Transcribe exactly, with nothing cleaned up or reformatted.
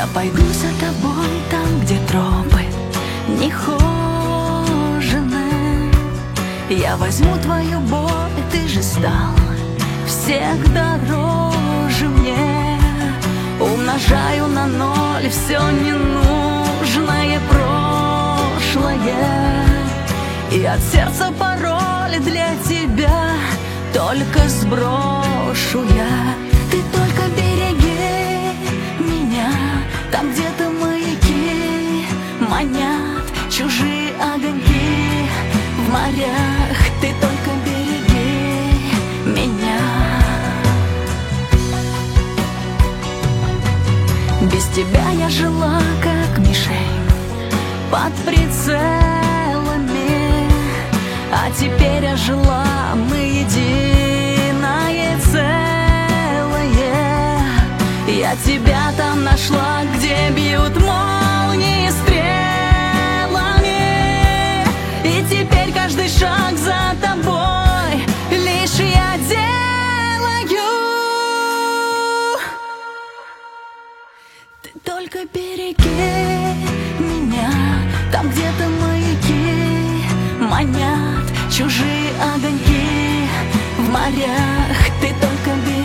Я пойду за тобой там, где тропы не хожены. Я возьму твою боль, ты же стал всех дороже мне. Умножаю на ноль все ненужное прошлое, и от сердца пароль для тебя только сброшу я. Ты только береги меня, там где-то маяки манят чужие огоньки в морях. Ты только береги меня. Без тебя я жила как мишень под прицелами, а теперь я жила, мы единое целое. Я тебя там нашла, где бьют молнии стрелами, и теперь каждый шаг за тобой лишь я делаю. Ты только береги меня, там где-то маяки манят чужие огоньки в морях. Ты только береги